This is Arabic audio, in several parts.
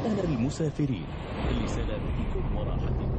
أهلا المسافرين لسلامتكم وراحتكم.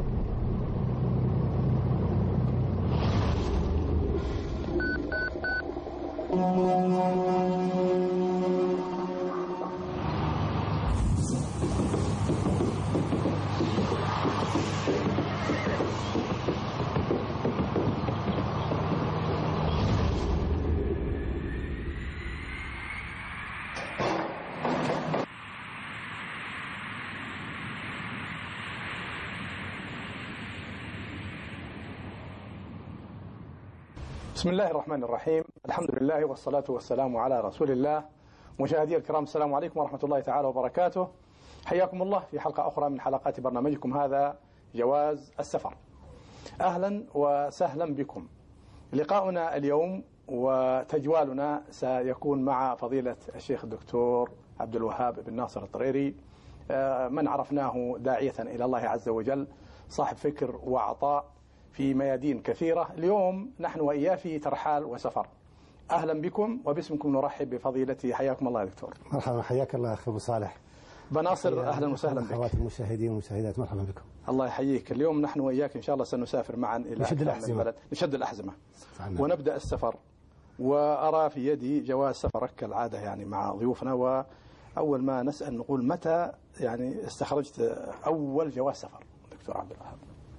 بسم الله الرحمن الرحيم. الحمد لله والصلاة والسلام على رسول الله. مشاهدي الكرام، السلام عليكم ورحمة الله تعالى وبركاته. حياكم الله في حلقة أخرى من حلقات برنامجكم هذا جواز السفر. أهلا وسهلا بكم. لقاؤنا اليوم وتجوالنا سيكون مع فضيلة الشيخ الدكتور عبد الوهاب بن ناصر الطريري، من عرفناه داعية إلى الله عز وجل، صاحب فكر وعطاء في ميادين كثيرة. اليوم نحن وإياه في ترحال وسفر. أهلا بكم وباسمكم نرحب بفضيلتي. حياكم الله يا دكتور. مرحبا، حياك الله أخي أبو صالح. بناصر أهلا وسهلا بك. أخوات المشاهدين والمشاهدات، مرحبا بكم. الله يحييك. اليوم نحن وإياك إن شاء الله سنسافر معا إلى البلد، نشد الأحزمة ونبدأ السفر. وأرى في يدي جواز سفرك كالعادة يعني مع ضيوفنا. وأول ما نسأل نقول متى يعني استخرجت أول جواز سفر دكتور عبد الوهاب؟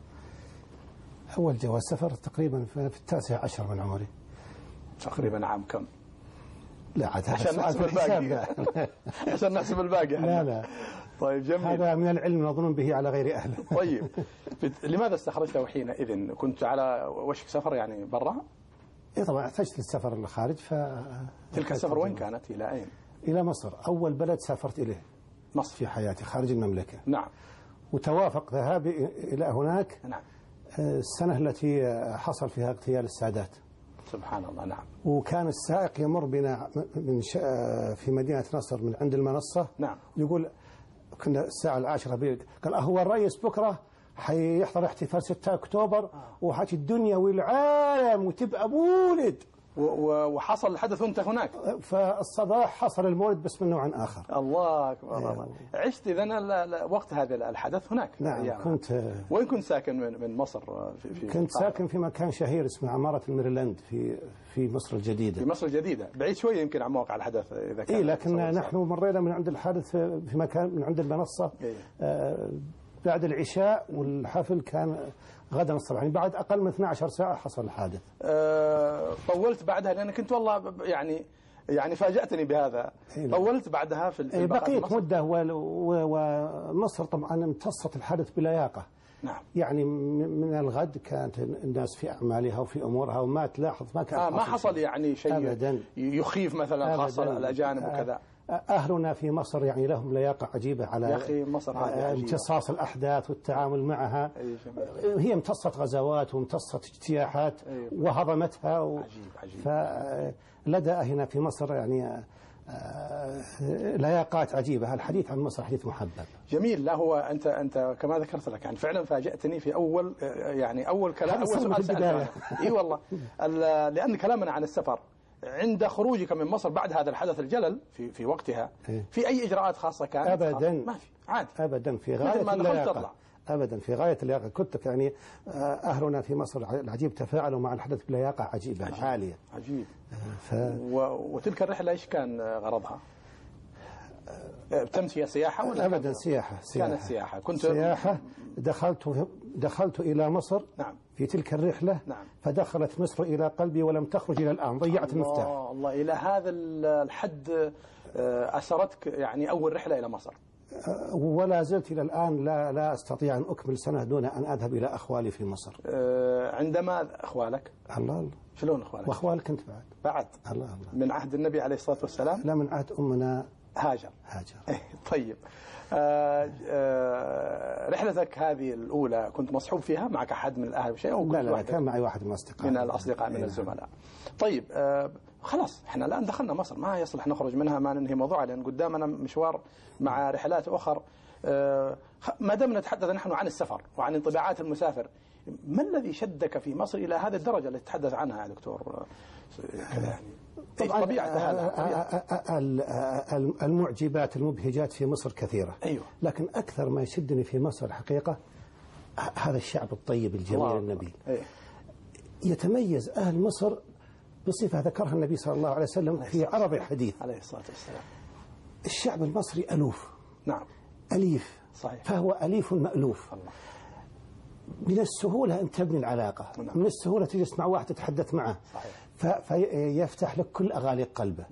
أول جواز سفر تقريبا في 19 من عمري. تقريبا عام كم؟ لا عاد عشان نحسب الباقي. عشان نحسب الباقي. لا طيب جميل. هذا من العلم نظن به على غير أهله. طيب لماذا استخرجته حينئذ؟ كنت على وشك سفر يعني برا؟ إيه طبعا احتجت للسفر للخارج. تلك السفر وين كانت؟ إلى أين؟ إلى مصر. أول بلد سافرت إليه مصر في حياتي خارج المملكة. نعم. وتوافق ذهابي إلى هناك نعم السنة التي حصل فيها اغتيال السادات. سبحان الله. نعم. وكان السائق يمر بنا في مدينة نصر من عند المنصة. نعم. يقول كنا الساعة 10 قال هو الرئيس بكرة حيحضر احتفال 6 أكتوبر وحكي الدنيا والعالم وتبقى مولد. وحصل الحدث وانت هناك؟ فالصباح حصل المولد بس من نوع آخر. الله أكبر. الله. عشت إذن وقت هذا الحدث هناك؟ نعم كنت. وين كنت ساكن من مصر؟ كنت ساكن في مكان شهير اسمه عمارة الميرلاند في مصر الجديدة. في مصر الجديدة، بعيد شوية يمكن عن موقع الحدث إذا كان. إيه لكن نحن مرينا من عند الحادث في مكان من عند المنصة. بعد العشاء، والحفل كان غدا الصباح، يعني بعد أقل من 12 ساعة حصل الحادث. طولت بعدها لأن كنت والله يعني فاجأتني بهذا. طولت بعدها في بقيت مدة. ومصر طبعا امتصت الحادث بلياقة. نعم. يعني من الغد كانت الناس في أعمالها وفي أمورها وما تلاحظ ما كان ما حصل يعني شيء أبداً يخيف مثلا خاصة الأجانب وكذا. أهلنا في مصر يعني لهم لياقة عجيبة على يا أخي مصر امتصاص الأحداث والتعامل معها. هي امتصت غزوات وامتصت اجتياحات وهضمتها عجيب. فلدى هنا في مصر يعني لياقات عجيبة. الحديث عن مصر حديث محبب جميل. لا هو أنت كما ذكرت لك يعني فعلا فاجأتني في أول كلام، أول سؤال سألته. إي والله لأن كلامنا عن السفر عند خروجك من مصر بعد هذا الحدث الجلل في وقتها، في أي إجراءات خاصة كانت؟ أبدا ما في، عادي أبدا، في غاية اللياقة. أبدا في غاية اللياقة. كنت يعني أهلنا في مصر العجيب تفاعلوا مع الحدث بلياقة عجيبة عالية. عجيب. وتلك الرحلة إيش كان غرضها؟ تمشي سياحة ولا؟ أبدا سياحة. كانت سياحة. كنت سياحة. دخلت إلى مصر. نعم. في تلك الرحلة. نعم. فدخلت مصر إلى قلبي ولم تخرج إلى الآن. ضيعت المفتاح. الله إلى هذا الحد أسرتك يعني أول رحلة إلى مصر؟ ولا زلت إلى الآن لا أستطيع أن أكمل سنة دون أن أذهب إلى أخوالي في مصر. عندما أخوالك؟ الله. شلون أخوالك؟ وأخوالك أنت بعد؟ الله. من عهد النبي عليه الصلاة والسلام؟ لا، من عهد أمنا هاجر. طيب. رحلتك هذه الأولى كنت مصحوب فيها؟ معك أحد من الأهل بشيء؟ أو لا كان معي واحد من الأصدقاء. من الأصدقاء من الزملاء. طيب خلاص احنا الآن دخلنا مصر، ما يصلح نخرج منها ما ننهي موضوعها لأن قدامنا مشوار مع رحلات أخرى. ما دمنا نتحدث نحن عن السفر وعن انطباعات المسافر، ما الذي شدك في مصر إلى هذه الدرجة التي تتحدث عنها يا دكتور؟ يعني طبيعة هذا. المعجبات المبهجات في مصر كثيرة. أيوة. لكن أكثر ما يشدني في مصر الحقيقة هذا الشعب الطيب الجميل النبيل. يتميز أهل مصر بصفة ذكرها النبي صلى الله عليه وسلم في عرض الحديث عليه الصلاة والسلام. الشعب المصري ألوف. نعم. أليف. صحيح. فهو أليف مألوف. الله. من السهولة أن تبني العلاقة. نعم. من السهولة تجلس مع واحد تتحدث معه. صحيح. فيفتح لك كل أغاليق قلبه.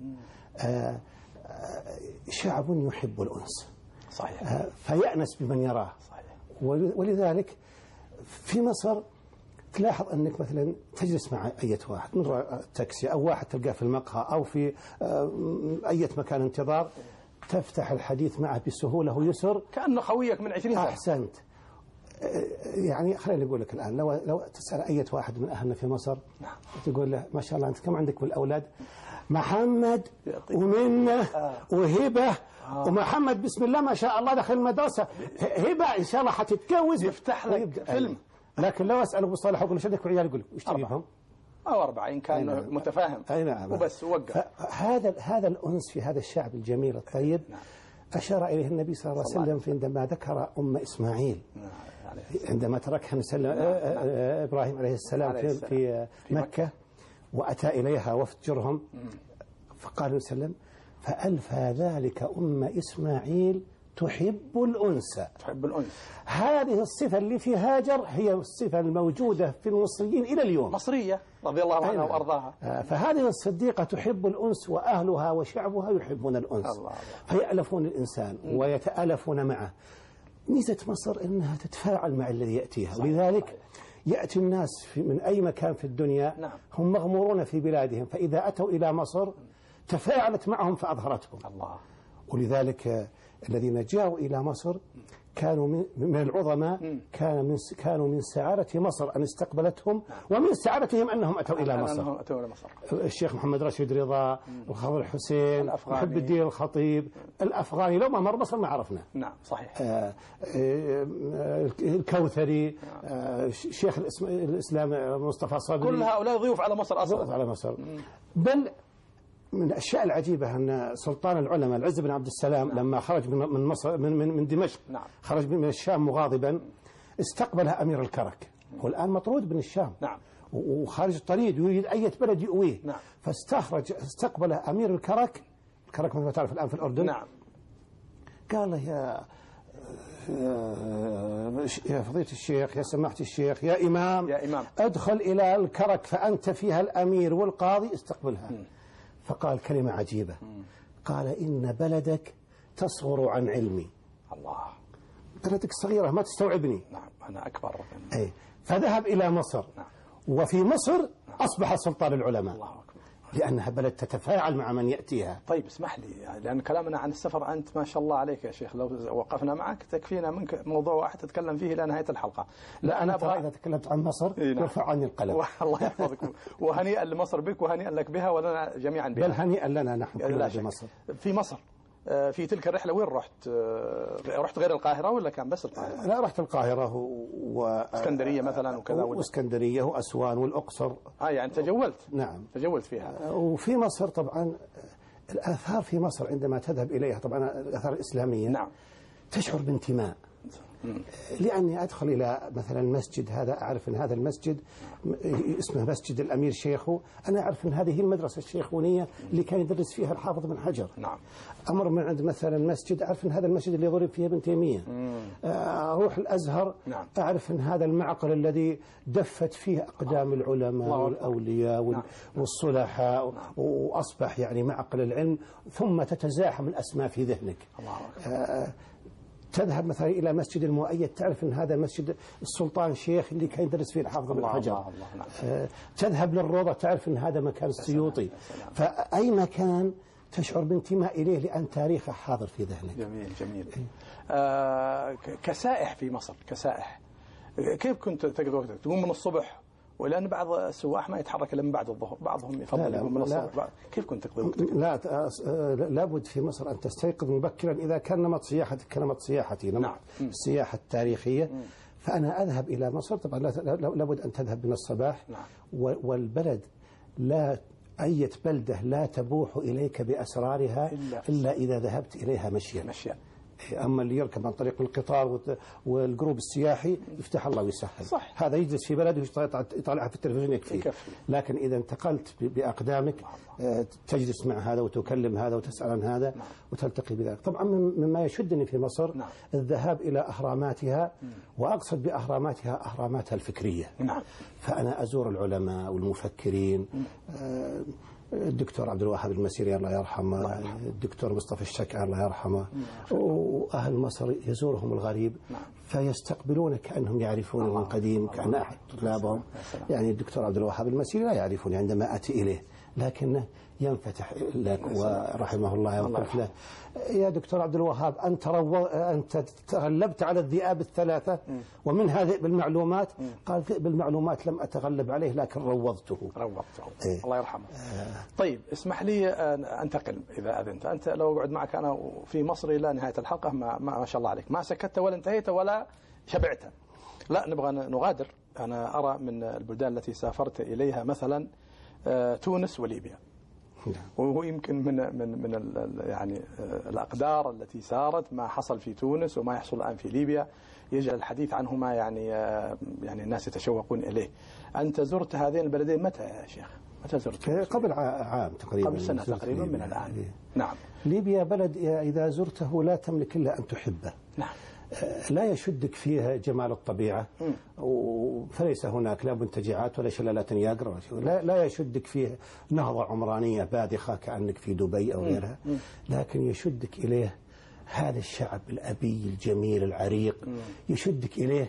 شعب يحب الأنس. صحيح. فيأنس بمن يراه. صحيح. ولذلك في مصر تلاحظ أنك مثلا تجلس مع أي واحد من التاكسي أو واحد تلقاه في المقهى أو في أي مكان انتظار، تفتح الحديث معه بسهولة ويسر كأنه خويك من 20 سنة. أحسنت. يعني خليني أقول لك الآن لو تسأل أي واحد من أهلنا في مصر تقول له ما شاء الله أنت كم عندك من الأولاد؟ محمد ومنة وهبة ومحمد بسم الله ما شاء الله دخل المدرسة، هبة إن شاء الله حتتجوز. يفتح لك فيلم. لكن لو أسأل أبو صالح أقول له شدك وعيال يقول وش تجيبهم؟ أو 4 إن كان نعم. متفاهم. أي نعم. وبس وقف. هذا الأنس في هذا الشعب الجميل الطيب. نعم. أشار إليه النبي صلى الله عليه وسلم عندما ذكر أم إسماعيل. نعم. عندما تركها إبراهيم عليه السلام في مكة وأتى إليها وفد جرهم، فقال وسلم فألفى ذلك أم إسماعيل تحب الأنس. تحب الأنس. هذه الصفة اللي في هاجر هي الصفة الموجودة في المصريين إلى اليوم. مصرية رضي الله عنها وأرضاها. فهذه الصديقة تحب الأنس وأهلها وشعبها يحبون الأنس. الله. فيألفون الإنسان ويتألفون معه. ميزة مصر أنها تتفاعل مع الذي يأتيها. ولذلك يأتي الناس من أي مكان في الدنيا. نعم. هم مغمورون في بلادهم، فإذا أتوا إلى مصر تفاعلت معهم فأظهرتهم. الله. ولذلك الذين جاءوا إلى مصر كانوا من العظماء، كانوا من سعادة مصر أن استقبلتهم، ومن سعادتهم أنهم أتوا إلى مصر. الشيخ محمد رشيد رضا، الخضر الحسين، محب الدين الخطيب، الأفغاني لو ما مر مصر ما عرفنا. نعم صحيح. الكوثري، شيخ الإسلام مصطفى صدري، كل هؤلاء ضيوف على مصر أصلا. ضيوف على مصر. بل من الأشياء العجيبة أن سلطان العلماء العز بن عبد السلام لما خرج من مصر من دمشق، خرج من الشام مغاضبا، استقبلها أمير الكرك، والآن مطرود من الشام وخارج الطريق يريد أي بلد يؤويه. استقبله أمير الكرك مثل ما تعرف الآن في الأردن. قال له يا فضيلة الشيخ، يا سماحة الشيخ، يا إمام ادخل إلى الكرك فأنت فيها الأمير والقاضي، استقبلها. فقال كلمة عجيبة، قال إن بلدك تصغر عن علمي. الله. بلدك صغيرة ما تستوعبني. نعم أنا أكبر. أي. فذهب إلى مصر. نعم. وفي مصر أصبح سلطان العلماء. الله أكبر. لأنها بلد تتفاعل مع من يأتيها. طيب اسمح لي، لأن كلامنا عن السفر أنت ما شاء الله عليك يا شيخ، لو وقفنا معك تكفينا منك موضوع واحد تتكلم فيه إلى نهاية الحلقة. لا أنا أبغى إذا تكلمت عن مصر يرفع عني القلم. الله يحفظك. وهنيئا لمصر بك وهنيئا لك بها ولنا جميعا بها. بل هنيئا لنا نحن كلنا بمصر. في مصر في تلك الرحلة وين رحت؟ رحت غير القاهرة ولا كان بس القاهرة؟ لا رحت القاهرة اسكندرية مثلا وكذا واسكندرية وأسوان والأقصر. يعني تجولت. نعم تجولت فيها. وفي مصر طبعا الآثار في مصر عندما تذهب إليها طبعا الآثار الإسلامية. نعم. تشعر بانتماء. لأني أدخل إلى مثلا مسجد، هذا أعرف أن هذا المسجد اسمه مسجد الأمير شيخو، أنا أعرف أن هذه المدرسة الشيخونية اللي كان يدرس فيها الحافظ بن حجر. نعم. أمر من عند مثلا مسجد أعرف أن هذا المسجد اللي ضرب فيه ابن تيمية. أروح الأزهر. نعم. أعرف أن هذا المعقل الذي دفت فيه أقدام العلماء والأولياء والصلحاء. وأصبح يعني معقل العلم، ثم تتزاحم الأسماء في ذهنك. الله. تذهب مثلا إلى مسجد المؤيد تعرف أن هذا مسجد السلطان شيخ اللي كان يدرس فيه الحافظ بن حجر. تذهب للروضة تعرف أن هذا مكان السيوطي. فأي مكان تشعر بانتماء إليه لأن تاريخه حاضر في ذهنك. جميل جميل. كسائح في مصر، كسائح كيف كنت تقضي وقتك؟ تقوم من الصبح، ولأن بعض السواح ما يتحرك إلا من بعد الظهر، بعضهم يفضل يقوم من الصبح. كيف كنت تقضي وقتك؟ لابد في مصر أن تستيقظ مبكرا إذا كان نمط سياحتك كنمط سياحتي، نمط السياحة التاريخية. فأنا أذهب إلى مصر طبعا لابد أن تذهب من الصباح. والبلد لا أية بلدة لا تبوح إليك بأسرارها إلا إذا ذهبت إليها مشيا. أما اللي يركب عن طريق القطار والجروب السياحي يفتح الله ويسهل. صح. هذا يجلس في بلده يطالعها في التلفزيون يكفي. لكن إذا انتقلت بأقدامك تجلس مع هذا وتكلم هذا وتسأل عن هذا وتلتقي بذلك. طبعا مما يشدني في مصر الذهاب إلى أهراماتها، وأقصد بأهراماتها أهراماتها الفكرية. فأنا أزور العلماء والمفكرين، الدكتور عبد الوهاب المسيري الله يرحمه، الدكتور مصطفى الشكعي الله يرحمه، وأهل مصر يزورهم الغريب فيستقبلون كأنهم يعرفون من قديم، كأن أحد طلابهم. يعني الدكتور عبد الوهاب المسيري لا يعرفني عندما أتي إليه، لكنه ينفتح لك ورحمه الله وقلت له يا دكتور عبد الوهاب أنت تغلبت على الذئاب الثلاثة ومن هذه بالمعلومات. قال بالمعلومات لم أتغلب عليه لكن روضته. الله يرحمه. طيب اسمح لي أن أنتقل إذا أذنت. أنت لو أقعد معك أنا في مصر إلى نهاية الحلقة ما شاء الله عليك ما سكت ولا انتهيت ولا شبعت. لا نبغى نغادر. أنا أرى من البلدان التي سافرت إليها مثلا تونس وليبيا، وهو يمكن من يعني الأقدار التي سارت ما حصل في تونس وما يحصل الآن في ليبيا يجعل الحديث عنهما يعني الناس يتشوقون إليه. أنت زرت هذين البلدين متى يا شيخ؟ متى زرت؟ قبل عام تقريبا، قبل سنة تقريبا من الآن. نعم. ليبيا بلد إذا زرته لا تملك إلا أن تحبه. نعم. لا يشدك فيها جمال الطبيعة، فليس هناك لا منتجعات ولا شلالات نياجرا، لا يشدك فيه نهضة عمرانية باذخة كأنك في دبي أو غيرها، لكن يشدك إليه هذا الشعب الأبي الجميل العريق، يشدك إليه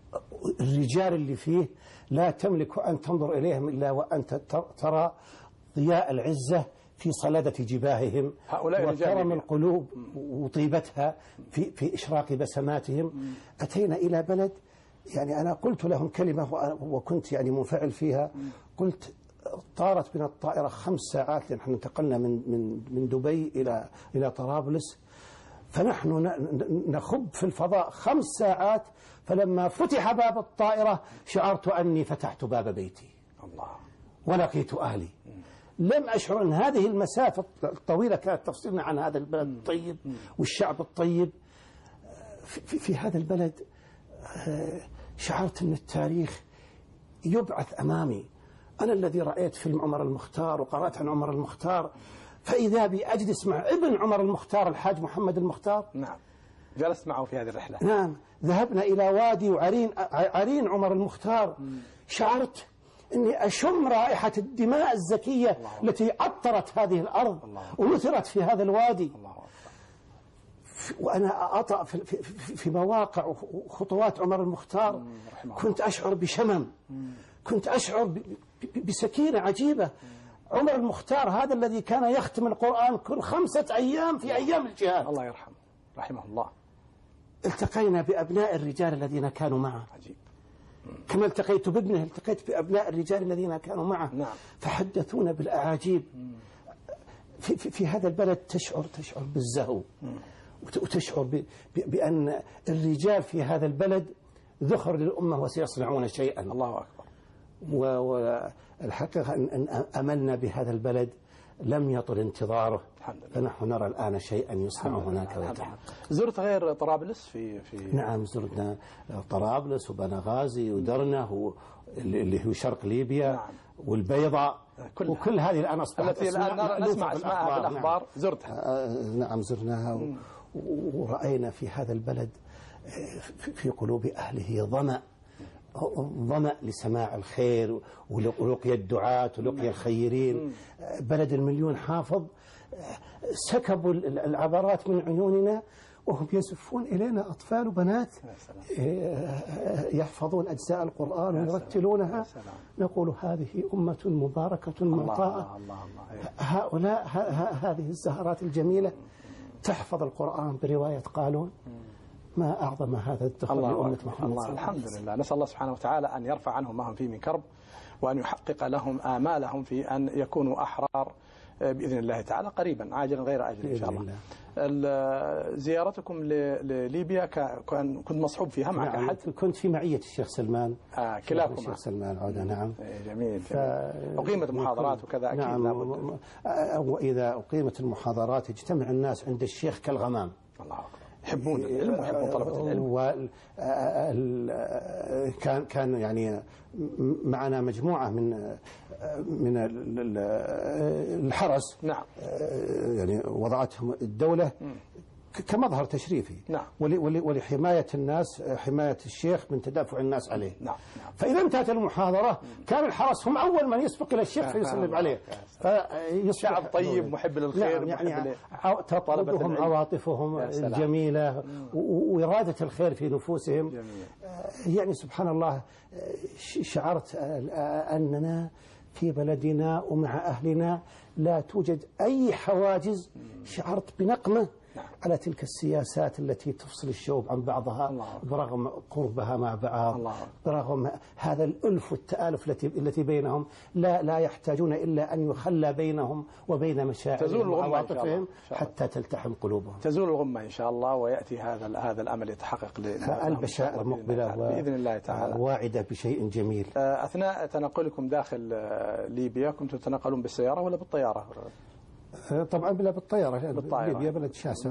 الرجال اللي فيه لا تملك أن تنظر إليهم إلا وأنت ترى ضياء العزة في صلادة جباههم وكرم القلوب وطيبتها في إشراق بسماتهم. أتينا إلى بلد يعني أنا قلت لهم كلمة وكنت يعني منفعل فيها، قلت طارت بنا الطائرة 5 ساعات، نحن انتقلنا من دبي إلى طرابلس، فنحن نخب في الفضاء 5 ساعات، فلما فتح باب الطائرة شعرت أني فتحت باب بيتي الله ولقيت أهلي. لم أشعر أن هذه المسافة الطويلة كانت تفصلنا عن هذا البلد الطيب والشعب الطيب. في هذا البلد شعرت أن التاريخ يبعث أمامي. أنا الذي رأيت فيلم عمر المختار وقرأت عن عمر المختار، فإذا بي أجلس مع ابن عمر المختار الحاج محمد المختار. نعم. جلست معه في هذه الرحلة. نعم. ذهبنا إلى وادي عرين عمر المختار. شعرت أني أشم رائحة الدماء الزكية التي عطرت هذه الأرض ونثرت في هذا الوادي. وأنا أطأ في مواقع وخطوات عمر المختار كنت أشعر بشمم، كنت أشعر بسكينة عجيبة. عمر المختار هذا الذي كان يختم القرآن كل 5 أيام في أيام الجهاد، الله يرحمه رحمه الله. التقينا بأبناء الرجال الذين كانوا معه. عجيب. كما التقيت بابنه التقيت بأبناء الرجال الذين كانوا معه. نعم. فحدثونا بالأعاجيب. في هذا البلد تشعر بالزهو، وتشعر بأن الرجال في هذا البلد ذخر للأمة وسيصنعون شيئا. الله أكبر. والحقيقة أن أملنا بهذا البلد لم يطل انتظاره، فنحن نرى الآن شيئا يصنع هناك ويتحقق. زرت غير طرابلس في نعم، زرنا طرابلس وبنغازي ودرنة اللي هو شرق ليبيا. نعم. والبيضاء وكل هذه الآن أصبحت التي الآن نسمع اسمها بالأخبار. نعم. زرتها. نعم زرناها ورأينا في هذا البلد في قلوب أهله ظمأ لسماع الخير ولقي الدعاة ولقي الخيرين. بلد 1,000,000 حافظ سكبوا العبرات من عيوننا وهم يزفون إلينا أطفال وبنات يحفظون أجزاء القرآن ويرتلونها. نقول هذه أمة مباركة معطاءة. هؤلاء هذه الزهرات الجميلة تحفظ القرآن برواية قالون. ما أعظم هذا الدخل لأمة محمد. الحمد لله. نسأل الله سبحانه وتعالى أن يرفع عنهم ما هم فيه من كرب، وأن يحقق لهم آمالهم في أن يكونوا أحرار بإذن الله تعالى قريبا عاجلا غير آجل إن شاء الله. زيارتكم لليبيا كنت مصحوب فيها معك أحد؟ كنت في معية الشيخ سلمان. كلاكم الشيخ سلمان عودة. نعم. جميل. أقيمت محاضرات وكذا أكيد. نعم. وإذا أقيمت المحاضرات يجتمع الناس عند الشيخ كالغمام. الله أكبر. يحبون العلم ويحبون طلبة العلم. كان يعني معنا مجموعة من الحرس. نعم. يعني وضعتهم الدولة كمظهر تشريفي. نعم. ولحماية الناس، حماية الشيخ من تدافع الناس عليه. نعم. فإذا انتهت المحاضرة كان الحرس هم أول من يسبق إلى الشيخ فيسلم عليه. شعب طيب محب للخير. نعم. يعني تطلبهم عواطفهم الجميلة وإرادة الخير في نفوسهم. يعني سبحان الله شعرت أننا في بلدنا ومع أهلنا لا توجد أي حواجز. شعرت بنقمة على تلك السياسات التي تفصل الشعوب عن بعضها برغم قربها مع بعض، برغم هذا الألف والتآلف التي بينهم. لا يحتاجون إلا أن يخلى بينهم وبين مشاعرهم وعواطفهم حتى تلتحم قلوبهم. تزول الغمة إن شاء الله ويأتي هذا الأمل يتحقق. البشائر مقبلة بإذن الله تعالى واعدة بشيء جميل. أثناء تنقلكم داخل ليبيا كنتم تتنقلون بالسيارة ولا بالطيارة؟ طبعا بالطيارة. ليبيا بلد شاسع.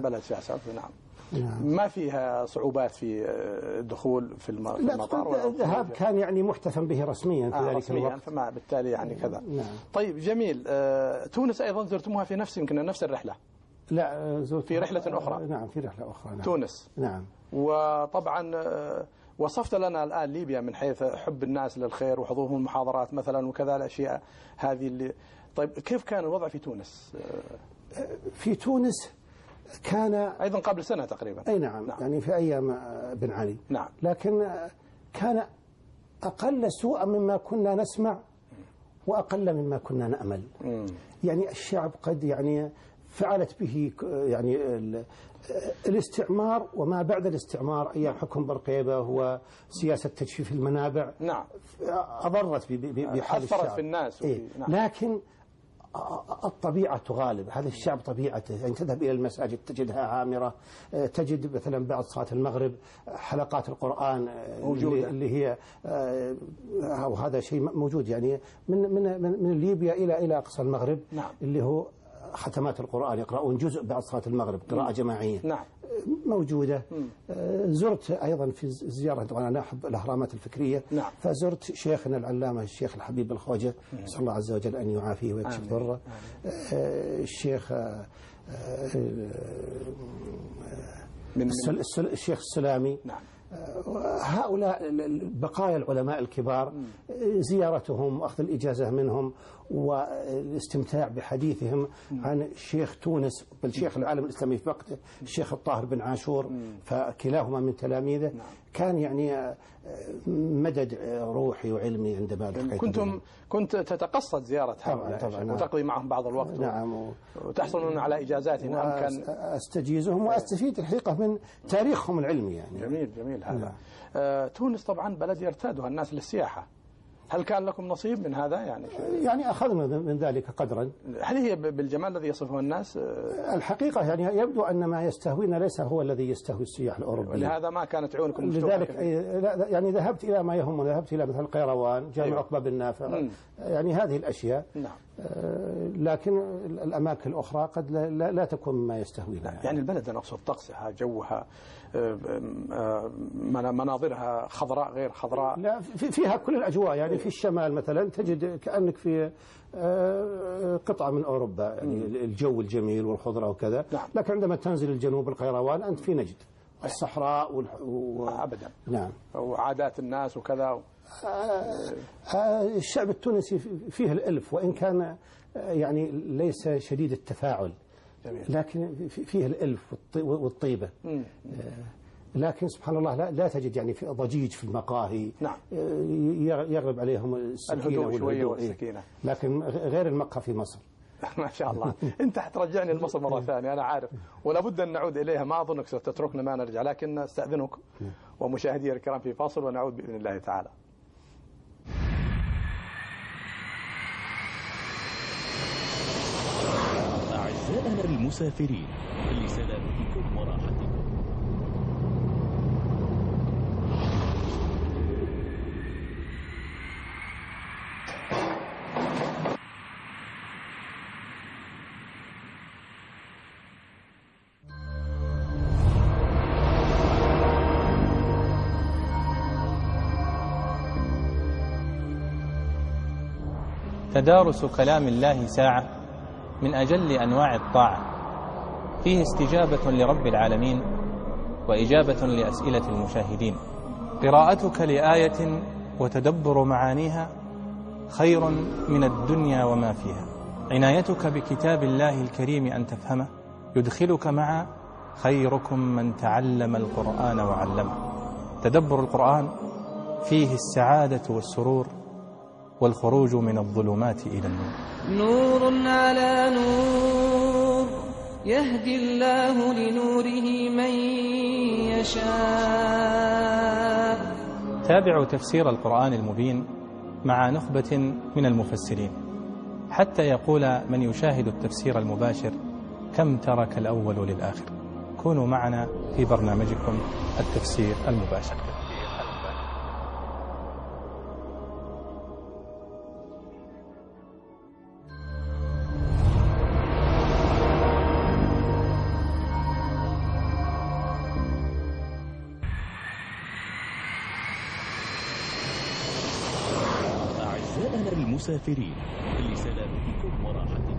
نعم. ما فيها صعوبات في الدخول في المطار؟ الذهاب كان يعني محتفى به رسميا في ذلك الوقت، فما بالتالي يعني كذا. نعم. طيب جميل. تونس أيضا زرتموها في نفس الرحلة؟ لا، زرت في رحلة أخرى. نعم، في رحلة أخرى. نعم. تونس. نعم. وطبعا وصفت لنا الآن ليبيا من حيث حب الناس للخير وحضورهم المحاضرات مثلا وكذا الأشياء هذه اللي. طيب كيف كان الوضع في تونس؟ في تونس كان أيضا قبل سنة تقريبا. أي نعم. يعني في أيام بن علي. نعم. لكن كان أقل سوءا مما كنا نسمع وأقل مما كنا نأمل. يعني الشعب قد يعني فعلت به يعني الاستعمار وما بعد الاستعمار أيام حكم برقيبة وسياسة تجفيف المنابع. نعم. أضرت بحال الشعب. أثرت في الناس. نعم. لكن الطبيعة تغالب. هذا الشعب طبيعته. يعني تذهب إلى المساجد تجدها عامرة. تجد مثلا بعد صلاة المغرب حلقات القرآن موجودة اللي هي وهذا شيء موجود يعني من ليبيا إلى أقصى المغرب. نعم. اللي هو ختمات القرآن يقرؤون جزء بعد صلاة المغرب قراءة جماعية. نعم. موجودة. زرت أيضا في زيارة، طبعا أنا أحب الأهرامات الفكرية. نعم. فزرت شيخنا العلامة الشيخ الحبيب الخوجة، نسأل الله عز وجل أن يعافيه ويكشف ضره. الشيخ الشيخ السلامي. نعم. هؤلاء بقايا العلماء الكبار زيارتهم وأخذ الإجازة منهم والاستمتاع بحديثهم عن شيخ تونس بل شيخ العالم الإسلامي في وقته الشيخ الطاهر بن عاشور، فكلاهما من تلاميذه. كان يعني مدد روحي وعلمي عندما التقيت. كنت تتقصد زيارة هؤلاء طبعا وتقضي معهم بعض الوقت. نعم. وتحصلون على إجازات. كان أستجيزهم وأستفيد الحقيقة من تاريخهم العلمي يعني. جميل هذا. تونس طبعا بلد يرتادها الناس للسياحة. هل كان لكم نصيب من هذا يعني أخذنا من ذلك قدرا. هل هي بالجمال الذي يصفه الناس؟ الحقيقة يعني يبدو أن ما يستهوينا ليس هو الذي يستهوي السياح الأوروبيين. لهذا ما كانت عيونكم مفتوحة. لذلك يعني ذهبت إلى ما يهمنا، ذهبت إلى مثل القيروان، جامع عقبة بن نافع. يعني هذه الأشياء. نعم. لكن الأماكن الأخرى قد لا تكون ما يستهوينا. يعني البلد أنا أقصد طقسها، جوها، مناظرها خضراء غير خضراء. لا، فيها كل الأجواء. يعني في الشمال مثلا تجد كأنك في قطعة من أوروبا، يعني الجو الجميل والخضرة وكذا. نعم. لكن عندما تنزل الجنوب القيروان أنت في نجد الصحراء أبدا. نعم. وعادات الناس وكذا. الشعب التونسي فيه الألف، وإن كان يعني ليس شديد التفاعل. جميل. لكن فيه الألف والطيبة. لكن سبحان الله لا تجد يعني في ضجيج في المقاهي. نعم. يغلب عليهم السكينة والسكينة. لكن غير المقهى في مصر. ما شاء الله. أنت حترجعني لمصر مرة ثانية أنا عارف، ولا بد أن نعود إليها. ما أظنك ستتركنا ما نرجع، لكن استأذنك ومشاهدي الكرام في فاصل ونعود بإذن الله تعالى. أعزائي أعزائنا المسافرين لسلامتكم وراحتكم. تدارس كلام الله ساعة من أجل أنواع الطاعة، فيه استجابة لرب العالمين وإجابة لأسئلة المشاهدين. قراءتك لآية وتدبر معانيها خير من الدنيا وما فيها. عنايتك بكتاب الله الكريم أن تفهمه يدخلك مع خيركم من تعلم القرآن وعلمه. تدبر القرآن فيه السعادة والسرور والخروج من الظلمات إلى النور. نور على نور يهدي الله لنوره من يشاء. تابعوا تفسير القرآن المبين مع نخبة من المفسرين حتى يقول من يشاهد التفسير المباشر كم ترك الأول للآخر. كونوا معنا في برنامجكم التفسير المباشر. أعزائنا المسافرين لسلامتكم وراحتكم.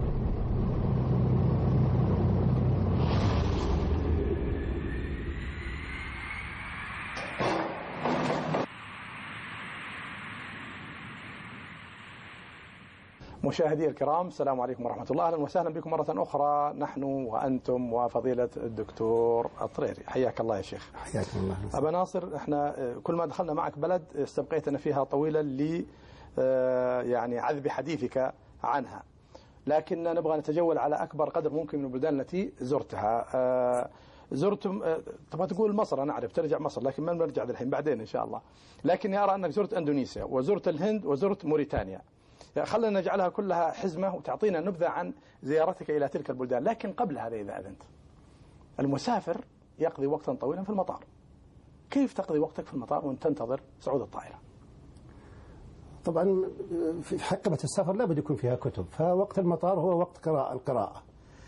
مشاهدي الكرام، السلام عليكم ورحمة الله. أهلا وسهلا بكم مرة أخرى، نحن وأنتم وفضيلة الدكتور الطريري. حياك الله يا شيخ. حياكم الله. أبا ناصر، احنا كل ما دخلنا معك بلد استبقيتنا فيها طويلا ل يعني عذب حديثك عنها، لكن نبغى نتجول على أكبر قدر ممكن من البلدان التي زرتها. زرتم، تبغى تقول مصر، أنا أعرف ترجع مصر، لكن ما بنرجع الحين، بعدين إن شاء الله. لكن أرى أنك زرت أندونيسيا وزرت الهند وزرت موريتانيا. خلينا نجعلها كلها حزمة وتعطينا نبذة عن زيارتك إلى تلك البلدان. لكن قبل هذا إذا أذنت، المسافر يقضي وقتا طويلا في المطار. كيف تقضي وقتك في المطار وأنت تنتظر صعود الطائرة؟ طبعا في حقبة السفر لابد يكون فيها كتب، فوقت المطار هو وقت القراءة.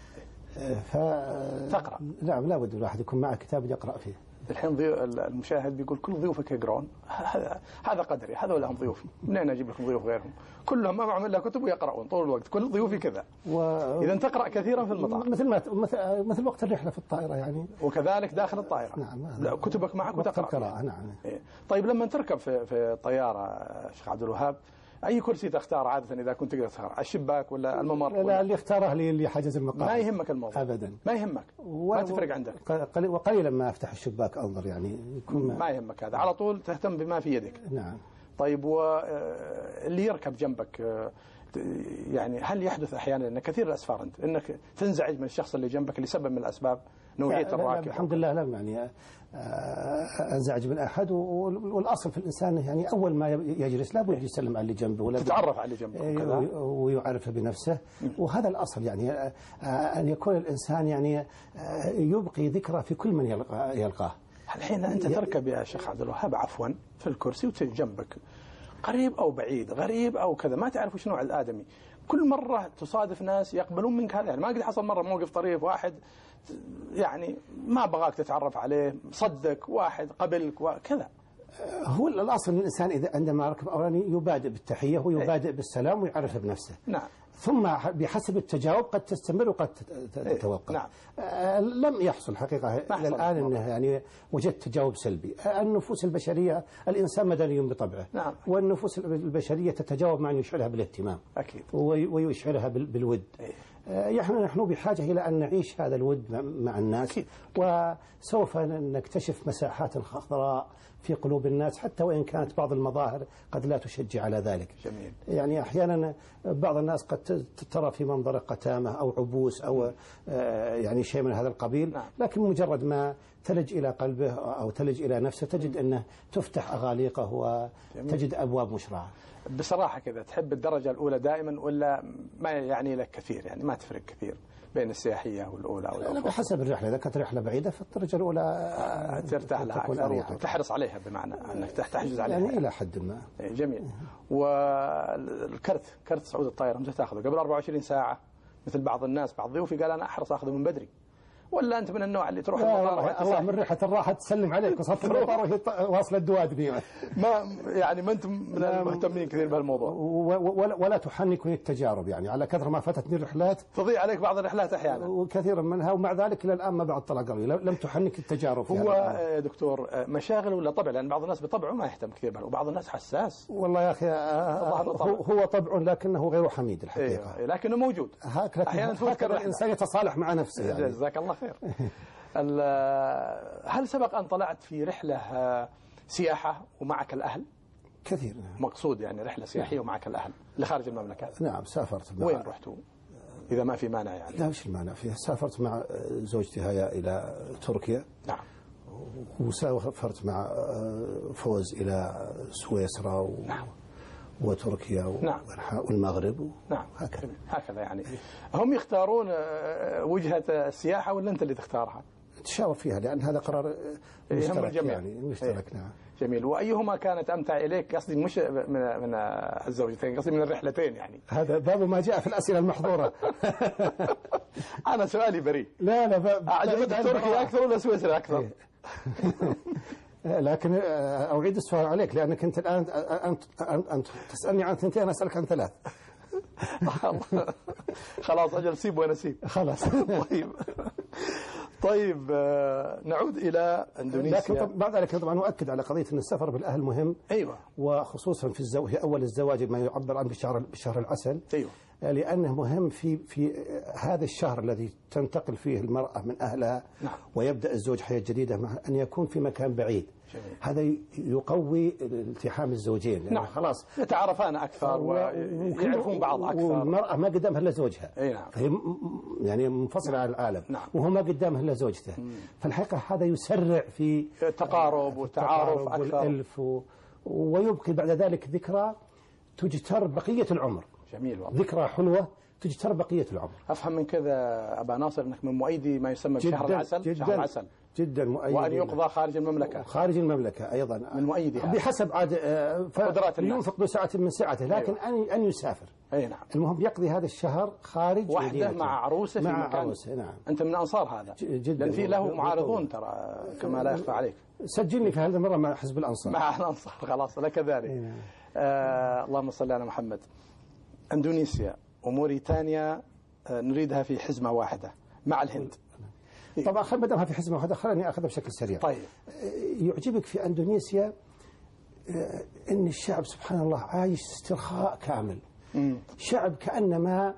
تقرأ؟ نعم، لابد الواحد يكون معه كتاب يقرأ فيه. الحين المشاهد بيقول كل ضيوفك يقرون. هذا قدري، هذول هم ضيوفي، منين أجيب لكم ضيوف غيرهم؟ كلهم ما معهم إلا كتب ويقرؤون طول الوقت، كل ضيوفي كذا. إذا تقرأ كثيرا في المطار مثل وقت الرحلة في الطائرة يعني. وكذلك داخل الطائرة. نعم. لا، كتبك معك وتقرأ. القراءة. نعم. طيب لما تركب في الطيارة شيخ عبد الوهاب، أي كرسي تختار عادة إذا كنت تقدر تختار؟ الشباك ولا الممر؟ لا، اللي اختاره لي اللي حجز المقام. ما يهمك الموضوع أبدا، ما يهمك، ما تفرق عندك. وقليلا ما أفتح الشباك أنظر يعني، ما يهمك هذا، على طول تهتم بما في يدك. نعم. طيب، واللي يركب جنبك يعني هل يحدث أحيانا أن كثير الأسفار أنك تنزعج من الشخص اللي جنبك لسبب من الأسباب نوعية الراكب؟ الحمد لله لم يعني أنزعج من أحد، والأصل في الإنسان يعني أول ما يجلس لابد يسلم على اللي جنبه، ولا تتعرف على اللي جنبه ويعرف بنفسه. وهذا الأصل يعني، أن يكون الإنسان يعني يبقي ذكرى في كل من يلقاه. الحين أنت تركب يا شيخ عبد الوهاب عفوا في الكرسي وتجي جنبك قريب أو بعيد، غريب أو كذا، ما تعرف وش نوع الآدمي. كل مرة تصادف ناس يقبلون منك هذا. يعني ما قد حصل مرة موقف طريف واحد يعني ما بغاك تتعرف عليه، صدق واحد قبلك وكذا. هو الأصل الإنسان إذا عندما ركب أولاني يبادئ بالتحية ويبادئ بالسلام ويعرف بنفسه. نعم. ثم بحسب التجاوب قد تستمر وقد تتوقف. نعم. لم يحصل حقيقة إلى الآن أنه يعني وجدت تجاوب سلبي. النفوس البشرية، الإنسان مدني بطبعه. نعم. والنفوس البشرية تتجاوب مع أن يشعرها بالاهتمام. أكيد. ويشعرها بالود. نحن بحاجة إلى أن نعيش هذا الود مع الناس. أكيد. وسوف نكتشف مساحات خضراء في قلوب الناس، حتى وإن كانت بعض المظاهر قد لا تشجع على ذلك. جميل. يعني أحيانا بعض الناس قد ترى في منظر قتامة أو عبوس أو يعني شيء من هذا القبيل. نعم. لكن مجرد ما تلج إلى قلبه أو تلج إلى نفسه، تجد أنه تفتح أغاليقه وتجد أبواب مشرعة. بصراحة كذا تحب الدرجة الأولى دائما ولا ما يعني لك كثير، يعني ما تفرق كثير بين السياحية والأولى أو لا، بحسب الرحلة. إذا كانت رحلة بعيدة فالدرجة الأولى ترتاح لها أكثر وتحرص عليها، بمعنى أنك تحجز عليها يعني إلى حد ما. جميل. والكرت صعود الطائرة متى تأخذه؟ قبل 24 ساعة مثل بعض الناس، بعض ضيوفي قال أنا أحرص أخذه من بدري، ولا أنت من النوع اللي تروح المطار الله من ريحة الراحة تسلم عليك وصلت المطار وهي واصلة الدوادبي؟ ما أنتم من المهتمين كثير بهالموضوع، ولا تحنكني التجارب، يعني على كثر ما فاتتني الرحلات تضيع عليك بعض الرحلات أحيانا وكثيرا منها، ومع ذلك إلى الآن ما بعد طلع قوي، لم تحنك التجارب. هو يا دكتور مشاغل ولا طبع؟ لأن بعض الناس بطبعه ما يهتم كثير بل وبعض الناس حساس. والله يا أخي هو طبع لكنه غير حميد الحقيقة. لكنه موجود. أحيانا الإنسان يتصالح مع نفسه يعني. جزاك الله خير. هل سبق أن طلعت في رحلة سياحة ومعك الأهل؟ كثير. مقصود يعني رحلة سياحية ومعك الأهل لخارج المملكة؟ نعم سافرت. وين رحتوا؟ إذا ما في مانع يعني. لا، وش المانع فيه؟ سافرت مع زوجتي هيا إلى تركيا. نعم. وسافرت مع فوز إلى سويسرا نعم. وتركيا نعم. والمغرب. نعم. هكذا يعني. هم يختارون وجهة السياحة ولا أنت اللي تختارها؟ تشاور فيها لأن هذا قرار مشترك يعني مشترك. نعم. جميل. وأيهما كانت أمتع إليك؟ قصدي مش من الزوجتين، قصدي من الرحلتين يعني. هذا باب ما جاء في الأسئلة المحظورة. أنا سؤالي بريء. لا أعجبتك تركيا أكثر ولا سويسرا أكثر؟ لكن أعيد السؤال عليك لأنك أنت الآن أنت تسألني عن ثنتين، أنا أسألك عن ثلاث. خلاص أجل سيب وأنا سيب. خلاص. طيب نعود إلى إندونيسيا. لكن بعد ذلك طبعا أؤكد على قضية أن السفر بالأهل مهم. أيوة. وخصوصا في أول الزواج ما يعبر عنه بشهر العسل. أيوة. لأنه مهم في هذا الشهر الذي تنتقل فيه المرأة من أهلها. نعم. ويبدأ الزوج حياة جديدة معه، أن يكون في مكان بعيد. جميل. هذا يقوي التحام الزوجين. نعم. خلاص يتعرفان أكثر ويعرفون بعض أكثر. والمرأة ما قدامها إلا زوجها. أي نعم. فهي يعني منفصلة عن العالم. نعم. وهو ما قدامها إلا زوجته. فالحقيقة هذا يسرع في التقارب والتعارف أكثر والألف ويبقي بعد ذلك ذكرى تجتر بقية العمر. جميل والله. ذكرى حلوة تجتر بقية العمر. أفهم من كذا أبا ناصر أنك من مؤيدي ما يسمى بشهر العسل. جدا شهر العسل جدا مؤيد. وأن يقضى خارج المملكة. خارج المملكة أيضا من مؤيدها بحسب عاد قدرات الناس. ينفق بسعة من سعته لكن أيوة. أن يسافر. أي نعم. المهم يقضي هذا الشهر خارج وحده مع عروسه في مكان. عروسه. نعم. أنت من أنصار هذا جدا. لأن في له معارضون ترى كما لا يخفى عليك. سجلني في هذه المرة مع حزب الأنصار. مع الأنصار خلاص لك ذلك. اللهم صل على محمد. إندونيسيا وموريتانيا نريدها في حزمة واحدة مع الهند. طبعا خل بدمها في حزمة واحدة خليني أخذها بشكل سريع. طيب. يعجبك في إندونيسيا أن الشعب سبحان الله عايش استرخاء كامل. شعب كأنما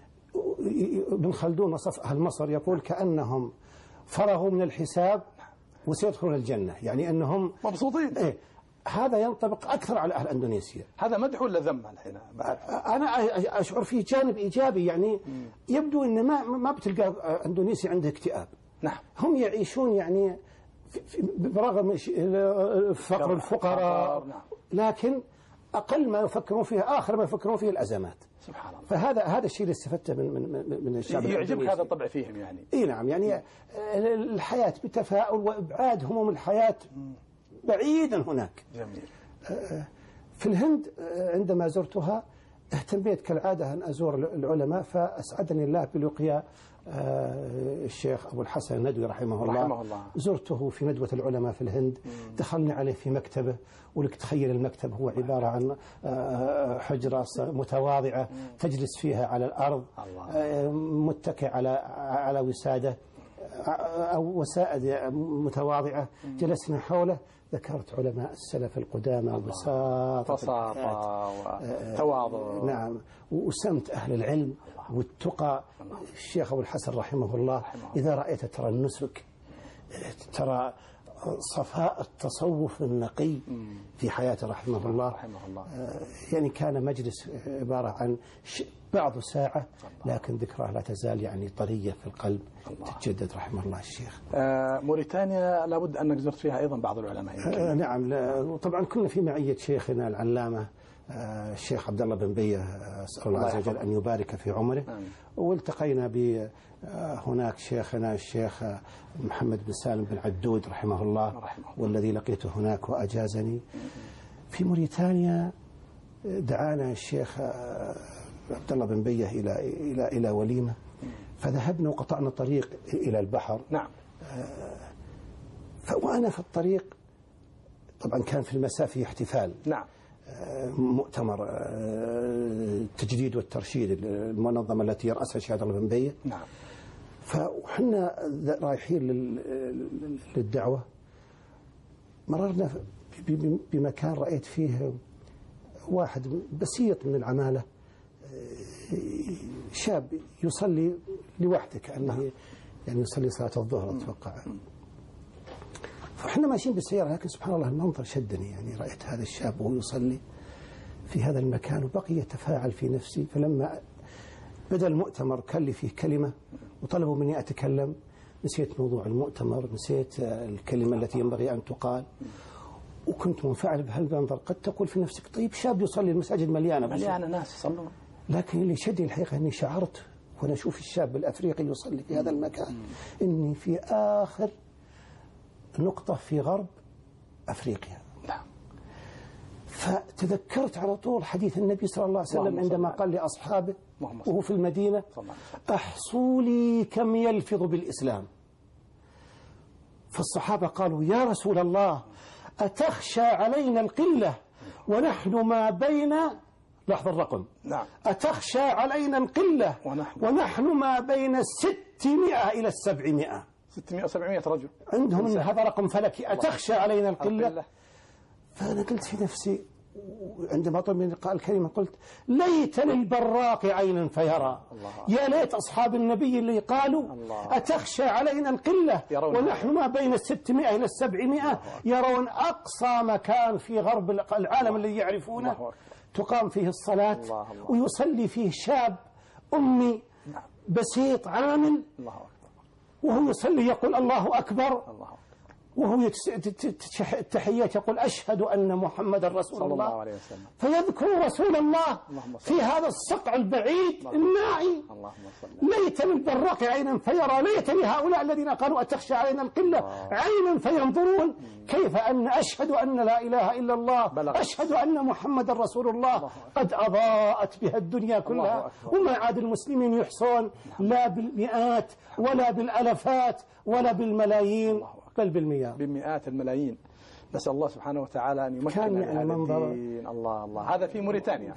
ابن خلدون وصف أهل مصر يقول كأنهم فرغوا من الحساب وسيدخلون الجنة، يعني أنهم مبسوطين. إيه. هذا ينطبق أكثر على أهل إندونيسيا. هذا مدح ولا ذم الحين؟ أنا أشعر فيه جانب إيجابي، يعني يبدو أن ما بتلقى إندونيسيا عندها اكتئاب. نعم. هم يعيشون يعني برغم فقر الفقراء، لكن أقل ما يفكرون فيها آخر ما يفكرون فيه الأزمات. سبحان الله. فهذا الشيء اللي استفدته من الشعب. يعجبك هذا الطبع فيهم يعني. إيه نعم، يعني الحياة بتفاؤل وإبعاد هموم الحياة بعيدا هناك. جميل. في الهند عندما زرتها اهتميت كالعادة أن أزور العلماء، فأسعدني الله بلقيا الشيخ أبو الحسن الندوي رحمه الله. زرته في ندوة العلماء في الهند. دخلنا عليه في مكتبه، ولك تخيل المكتب هو عبارة عن حجرة متواضعة تجلس فيها على الأرض، متكئ على وسادة أو وسائد متواضعة، جلسنا حوله. ذكرت علماء السلف القدامى وبساطة وتواضع. نعم. وسمت أهل العلم والتقى. الشيخ أبو الحسن رحمه الله إذا رأيت ترى النسك، ترى صفاء التصوف النقي في حياته رحمه الله. يعني كان مجلس عبارة عن بعض ساعة، لكن ذكراه لا تزال يعني طرية في القلب تتجدد رحمه الله الشيخ. موريتانيا لابد أنك زرت فيها أيضا بعض العلماء. نعم، طبعا كنا في معية شيخنا العلامة الشيخ عبد الله بن بيه، أسأل الله عز وجل أن يبارك في عمره. والتقينا هناك شيخنا الشيخ محمد بن سالم بن عدود رحمه الله، والذي لقيته هناك وأجازني. في موريتانيا دعانا الشيخ عبد الله بن بيه إلى وليمة، فذهبنا وقطعنا الطريق إلى البحر. نعم. وأنا في الطريق طبعا كان في المساء في احتفال. نعم. مؤتمر التجديد والترشيد، المنظمة التي يرأسها الشيخ عبد الله بن بيه. نعم. فحنا رايحين للدعوة، مررنا بمكان رأيت فيه واحد بسيط من العمالة، شاب يصلي لوحده كأنه يعني يصلي صلاة الظهر أتوقع. فإحنا ماشيين بالسيارة، لكن سبحان الله المنظر شدني، يعني رأيت هذا الشاب وهو يصلي في هذا المكان وبقي يتفاعل في نفسي. فلما بدأ المؤتمر كان لي فيه كلمة وطلبوا مني أتكلم، نسيت موضوع المؤتمر، نسيت الكلمة التي ينبغي أن تقال، وكنت منفعل بهالمنظر. قد تقول في نفسك طيب شاب يصلي، المساجد مليانة ناس يصلون، لكن اللي شدني الحقيقة أني شعرت وأنا أشوف الشاب الأفريقي يصلي في هذا المكان إني في آخر نقطة في غرب أفريقيا. فتذكرت على طول حديث النبي صلى الله عليه وسلم عندما قال لأصحابه وهو في المدينة: أحصوا لي كم يلفظ بالإسلام. فالصحابة قالوا: يا رسول الله، أتخشى علينا القلة ونحن ما بين، لاحظ الرقم، نعم، أتخشى علينا القلة ونحن ما بين 600 إلى 700 700 رجل عندهم هذا رقم فلكي. أتخشى علينا القلة. فأنا قلت في نفسي عندما طلب مني قال الكلمة، قلت: ليت للبراق عين فيرى. يا ليت أصحاب النبي اللي قالوا أتخشى علينا القلة ونحن ما بين 600 إلى 700 يرون أقصى مكان في غرب العالم الذي يعرفونه تقام فيه الصلاة ويصلي فيه شاب أمي بسيط عامل، وهو يصلي يقول الله أكبر، وهو التحيات يقول: أشهد أن محمد رسول الله. فيذكر رسول الله في هذا الصقع البعيد الناعي. ليت للبراق عينا فيرى، ليت لهؤلاء الذين قالوا أتخشى علينا القلة عينا فينظرون كيف أن أشهد أن لا إله إلا الله، أشهد أن محمد رسول الله، قد أضاءت بها الدنيا كلها، وما عاد المسلمين يحصون لا بالمئات ولا بالألفات ولا بالملايين، بل بمئات الملايين. نسأل الله سبحانه وتعالى أن يمكن من هذا الدين. الله. هذا في موريتانيا.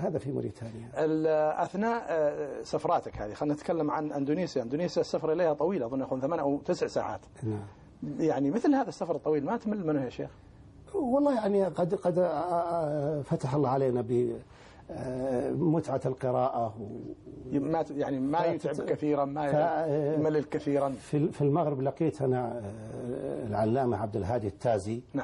أثناء سفراتك هذه، خلينا نتكلم عن أندونيسيا. أندونيسيا السفر إليها طويل، أظن يكون 8 أو 9 ساعات. يعني مثل هذا السفر الطويل ما تمل منه يا شيخ؟ والله يعني قد فتح الله علينا بمتعة القراءة يعني ما يتعب كثيرا، ما يملل كثيرا. في المغرب لقيت أنا العلامة عبد الهادي التازي. نعم.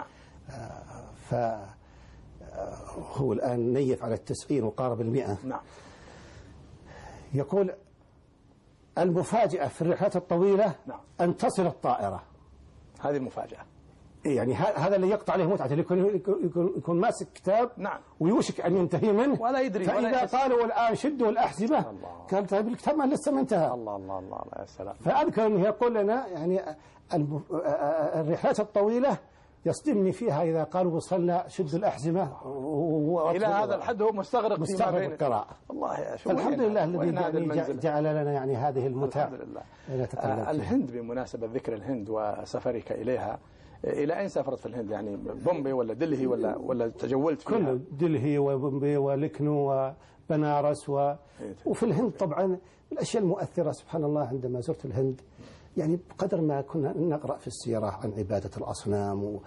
فهو الآن نيف على 90 وقارب 100. نعم. يقول: المفاجأة في الرحلات الطويلة أن تصل الطائرة. هذه المفاجأة. يعني هذا اللي يقطع عليه متعة، اللي يكون ماسك كتاب ويوشك أن ينتهي منه ولا يدري، فإذا قالوا الآن شدوا الأحزمة قال: طيب الكتاب ما لسه ما انتهى. الله يا سلام. فأذكر أنه يقول لنا يعني الرحلات الطويلة يصدمني فيها إذا قالوا وصلنا شد الأحزمة إلى هذا الحد هو مستغرق في القراءة. الله يا شيخ. الحمد لله الذي جعل لنا يعني هذه المتعة. الحمد لله. الهند، بمناسبة ذكر الهند وسفرك إليها، إلى أين سافرت في الهند؟ يعني بومبي ولا دلهي ولا تجولت فيها؟ كله دلهي وبومبي ولكنو وبنارس وفي الهند طبعا الأشياء المؤثرة سبحان الله عندما زرت الهند، يعني بقدر ما كنا نقرأ في السيرة عن عبادة الأصنام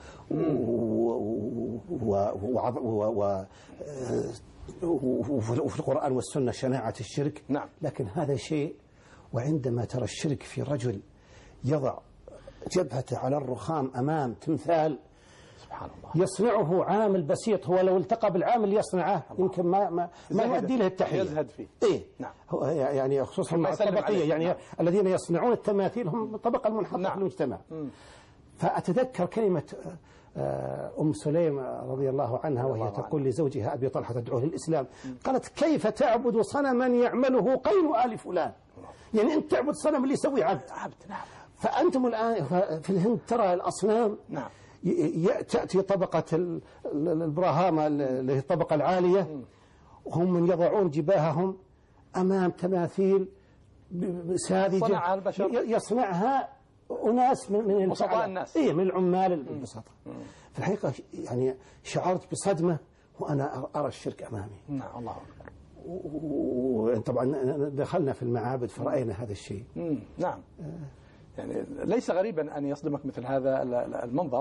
وفي القرآن والسنة شناعة الشرك. نعم. لكن هذا شيء، وعندما ترى الشرك في رجل يضع جبهته على الرخام أمام تمثال سبحان الله يصنعه عامل بسيط، هو لو التقى بالعامل يصنعه يمكن ما يؤدي له التحية، يزهد فيه. إيه نعم. يعني خصوصا مع الطبقية، يعني نعم. الذين يصنعون التماثيل هم الطبقة المنحطة في المجتمع. فأتذكر كلمة أم سليم رضي الله عنها وهي تقول لزوجها أبي طلحة تدعوه للإسلام، قالت: كيف تعبد صنما يعمله قين آل فلان؟ يعني أنت تعبد صنم اللي يسوي عبد. نعم. فأنتم الآن في الهند ترى الأصنام، نعم، تأتي طبقة البراهامة اللي هي الطبقة العالية، وهم من يضعون جباههم أمام تماثيل ساذجة يصنعها أناس من بسطاء الناس، إيه، من العمال البسطاء. في الحقيقة يعني شعرت بصدمة وأنا أرى الشرك أمامي. نعم، الله أكبر. وطبعا دخلنا في المعابد فرأينا هذا الشيء. نعم. يعني ليس غريبا أن يصدمك مثل هذا المنظر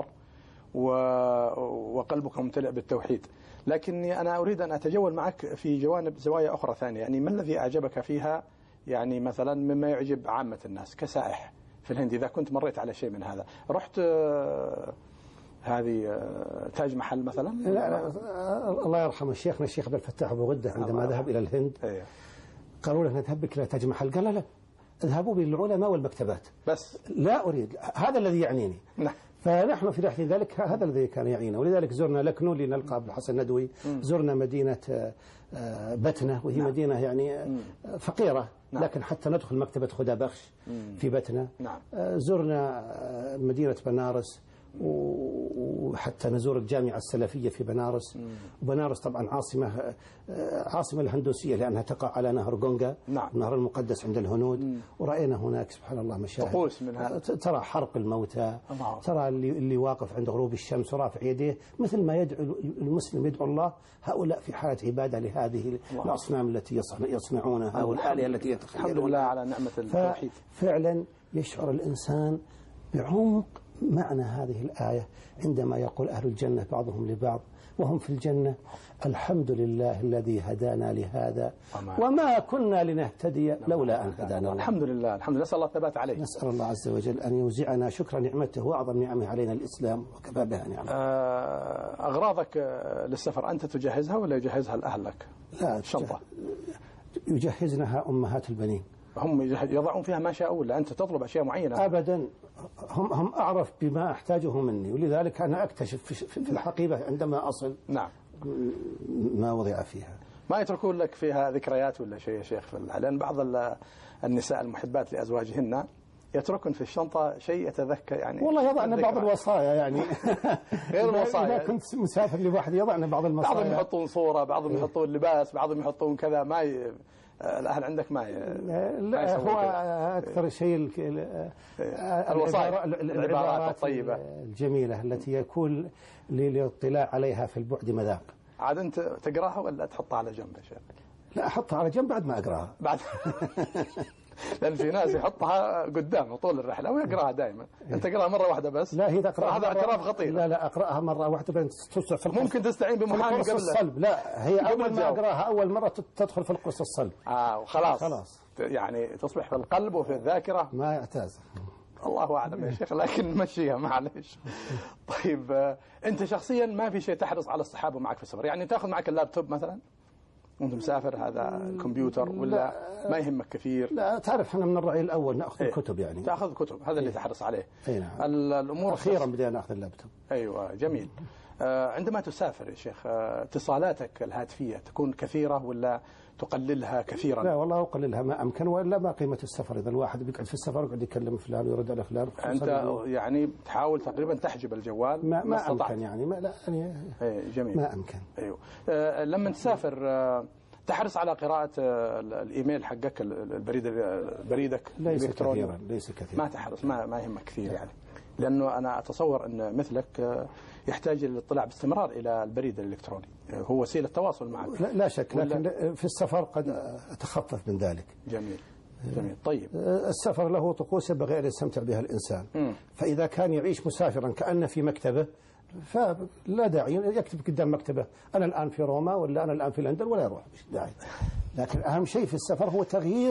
وقلبك ممتلئ بالتوحيد، لكني أنا أريد أن أتجول معك في زوايا أخرى ثانية. يعني ما الذي أعجبك فيها، يعني مثلا مما يعجب عامة الناس كسائح في الهند، إذا كنت مريت على شيء من هذا؟ رحت هذه تاج محل مثلا؟ لا الله يرحمه شيخنا الشيخ عبد الفتاح أبو غدة عندما ذهب إلى الهند قالوا له نذهب بك إلى تاج محل، قال لا اذهبوا بالعلماء والمكتبات بس، لا أريد هذا الذي يعنيني. نعم. فنحن في رحلة ذلك هذا الذي كان يعينا، ولذلك زرنا لكنو لنلقى أبو الحسن الندوي، زرنا مدينة بتنة وهي مدينة يعني فقيرة، لكن حتى ندخل مكتبة خدا بخش في بتنة. زرنا مدينة بنارس وحتى نزور الجامعة السلفية في بنارس. وبنارس طبعا عاصمة الهندوسية لأنها تقع على نهر غونغا، النهر المقدس عند الهنود. ورأينا هناك سبحان الله مشاهد طقوس منها، ترى حرق الموتى، ترى اللي واقف عند غروب الشمس ورافع يديه مثل ما يدعو المسلم يدعو الله. هؤلاء في حالة عبادة لهذه الأصنام التي يصنعونها والآلهة التي يتخيلونها. الحمد لله على نعمة التوحيد. فعلا يشعر الإنسان بعمق معنى هذه الآية عندما يقول أهل الجنة بعضهم لبعض وهم في الجنة: الحمد لله الذي هدانا لهذا وما كنا لنهتدي لولا أن هدانا الله. الحمد لله، الحمد لله، نسأل الله الثبات عليه. نسأل الله عز وجل أن يوزعنا شكر نعمته وأعظم نعمه علينا الإسلام وكفى بها نعمة. أغراضك للسفر أنت تجهزها ولا يجهزها الأهلك؟ لا، الشنطة يجهزنها أمهات البنين، هم يضعون فيها ما شاءوا ولا أنت تطلب أشياء معينة؟ أبدا، هم أعرف بما أحتاجه مني، ولذلك أنا أكتشف في الحقيبة عندما أصل نعم ما وضع فيها. ما يتركون لك فيها ذكريات ولا شيء يا شيخ؟ لأن بعض النساء المحبات لأزواجهن يتركن في الشنطة شيء يتذكر، يعني والله يضعنا بعض الوصايا يعني غير الوصايا. إذا كنت مسافر لوحدي يضعنا بعض المصايا، بعضهم يحطون صورة، بعضهم يحطون لباس، بعضهم يحطون كذا. ما الأهل عندك لا هو أكثر شيء الوصايا، العبارات الطيبة الجميلة التي يكون للاطلاع عليها في البعد مذاق. عاد أنت تقراها ولا تحطها على جنب يا شيخ؟ لا، أحطها على جنب بعد ما أقراها. بعد لأن في ناس يحطها قدام طول الرحلة ويقراها دائما. أنت تقراها مرة واحدة بس؟ لا، هي تقرأها هذا اعتراف خطير. لا أقرأها مرة واحدة بين ممكن تستعين بمحامي قبل الصلب. لا، هي أول ما أقراها أول مرة تدخل في القرص الصلب. وخلاص يعني تصبح في القلب وفي الذاكرة. ما يعتاز. الله أعلم يا شيخ، لكن مشيها معلش. طيب أنت شخصيا ما في شيء تحرص على الصحابة معك في السفر؟ يعني تأخذ معك اللابتوب مثلا وانت مسافر، هذا كمبيوتر ولا ما يهمك كثير؟ لا، تعرف احنا من الرأي الأول نأخذ الكتب، يعني تأخذ كتب، هذا اللي تحرص عليه. نعم. الأمور أخيرا بدينا نأخذ اللابتوب. أيوة، جميل. عندما تسافر يا شيخ اتصالاتك الهاتفية تكون كثيرة ولا تقللها كثيرا؟ لا والله أقللها ما أمكن، ولا ما قيمة السفر إذا الواحد بيقعد في السفر يقعد يكلم فلان ويرد على فلان. أنت يعني تحاول تقريبا تحجب الجوال ما أمكن يعني جميل، ما أمكن. أيوة. لما تسافر تحرص على قراءة الإيميل حقك، بريدك الإلكتروني؟ ليس كثيرا. ما تحرص، ما يهمك كثير يعني؟ لأنه أنا أتصور أن مثلك يحتاج الاطلاع باستمرار إلى البريد الإلكتروني، هو وسيلة تواصل معك. لا شك، لكن في السفر قد أتخفف من ذلك. جميل. طيب السفر له طقوس ينبغي أن يستمتع بها الإنسان. فإذا كان يعيش مسافرا كأنه في مكتبه فلا داعي يكتب قدام مكتبه أنا الآن في روما ولا أنا الآن في لندن، ولا يروح، مش داعي. لكن أهم شيء في السفر هو تغيير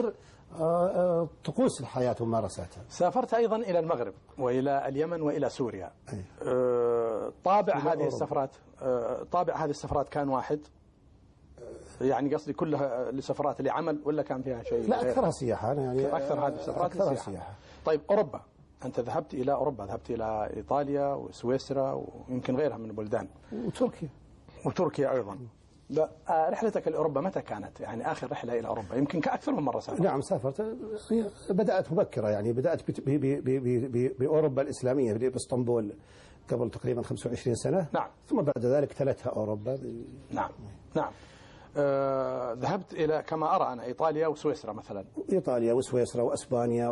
طقوس الحياة وممارساتها. سافرت أيضا إلى المغرب وإلى اليمن وإلى سوريا. طابع هذه السفرات كان واحد، يعني قصدي كلها لسفرات لعمل ولا كان فيها شيء؟ لا، أكثرها سياحة يعني. أكثر هذه السفرات سياحة. طيب أوروبا، أنت ذهبت إلى أوروبا، ذهبت إلى إيطاليا وسويسرا ويمكن غيرها من البلدان، وتركيا أيضا. لا، رحلتك لأوروبا متى كانت؟ يعني آخر رحلة إلى أوروبا يمكن كأكثر من مرة سافرت. نعم سافرت، بدأت مبكرة يعني، بدأت بأوروبا الإسلامية بإسطنبول قبل تقريبا 25 سنة. نعم. ثم بعد ذلك تلتها أوروبا. نعم. ذهبت إلى كما أرى أنا إيطاليا وسويسرا مثلا. إيطاليا وسويسرا وأسبانيا